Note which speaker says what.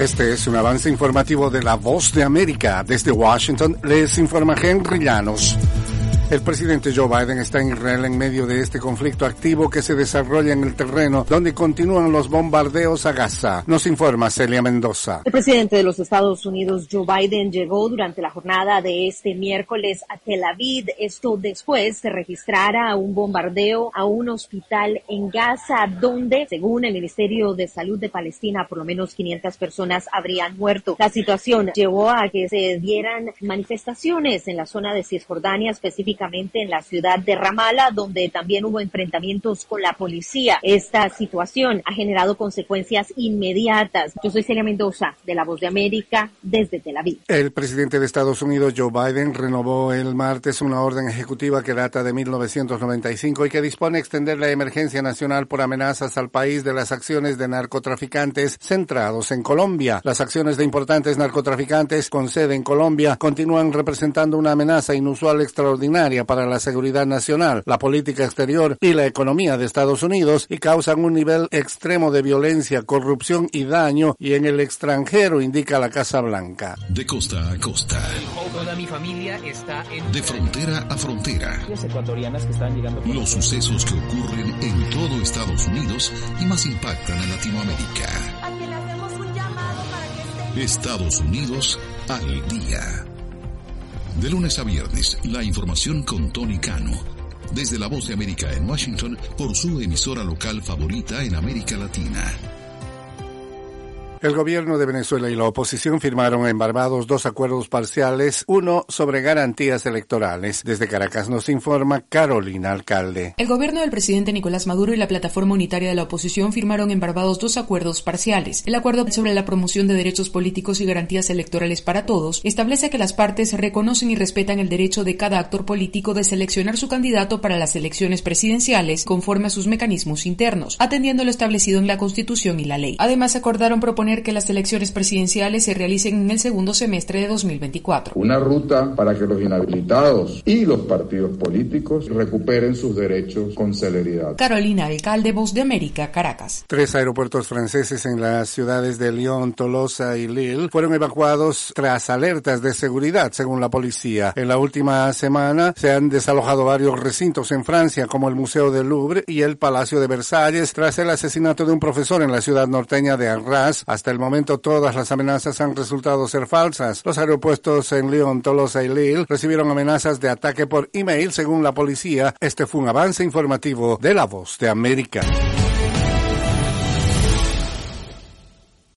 Speaker 1: Este es un avance informativo de La Voz de América. Desde Washington les informa Henry Llanos. El presidente Joe Biden está en Israel en medio de este conflicto activo que se desarrolla en el terreno donde continúan los bombardeos a Gaza. Nos informa Celia Mendoza.
Speaker 2: El presidente de los Estados Unidos, Joe Biden, llegó durante la jornada de este miércoles a Tel Aviv. Esto después se registrara un bombardeo a un hospital en Gaza donde, según el Ministerio de Salud de Palestina, por lo menos 500 personas habrían muerto. La situación llevó a que se dieran manifestaciones en la zona de Cisjordania, específicamente en la ciudad de Ramallah, donde también hubo enfrentamientos con la policía. Esta situación ha generado consecuencias inmediatas. Yo soy Celia Mendoza, de La Voz de América, desde Tel Aviv.
Speaker 1: El presidente de Estados Unidos, Joe Biden, renovó el martes una orden ejecutiva que data de 1995 y que dispone extender la emergencia nacional por amenazas al país de las acciones de narcotraficantes centrados en Colombia. Las acciones de importantes narcotraficantes con sede en Colombia continúan representando una amenaza inusual extraordinaria para la seguridad nacional, la política exterior y la economía de Estados Unidos y causan un nivel extremo de violencia, corrupción y daño y en el extranjero, indica la Casa Blanca.
Speaker 3: De costa a costa.
Speaker 4: Toda mi familia está
Speaker 3: de frontera a frontera.
Speaker 4: Las ecuatorianas que están llegando.
Speaker 3: Los sucesos que ocurren en todo Estados Unidos y más impactan en Latinoamérica.
Speaker 5: A que le hacemos un llamado para que esté.
Speaker 3: Estados Unidos al día. De lunes a viernes, la información con Tony Cano. Desde La Voz de América en Washington, por su emisora local favorita en América Latina.
Speaker 1: El gobierno de Venezuela y la oposición firmaron en Barbados 2 acuerdos parciales, uno sobre garantías electorales. Desde Caracas nos informa Carolina Alcalde.
Speaker 6: El gobierno del presidente Nicolás Maduro y la plataforma unitaria de la oposición firmaron en Barbados 2 acuerdos parciales. El acuerdo sobre la promoción de derechos políticos y garantías electorales para todos establece que las partes reconocen y respetan el derecho de cada actor político de seleccionar su candidato para las elecciones presidenciales conforme a sus mecanismos internos, atendiendo lo establecido en la Constitución y la ley. Además, acordaron proponer que las elecciones presidenciales se realicen en el segundo semestre de 2024.
Speaker 7: Una ruta para que los inhabilitados y los partidos políticos recuperen sus derechos con celeridad.
Speaker 6: Carolina Alcalde, Voz de América, Caracas.
Speaker 1: 3 aeropuertos franceses en las ciudades de Lyon, Tolosa y Lille fueron evacuados tras alertas de seguridad, según la policía. En la última semana se han desalojado varios recintos en Francia, como el Museo del Louvre y el Palacio de Versalles, tras el asesinato de un profesor en la ciudad norteña de Arras. Hasta el momento todas las amenazas han resultado ser falsas. Los aeropuertos en Lyon, Tolosa y Lille recibieron amenazas de ataque por email, según la policía. Este fue un avance informativo de La Voz de América.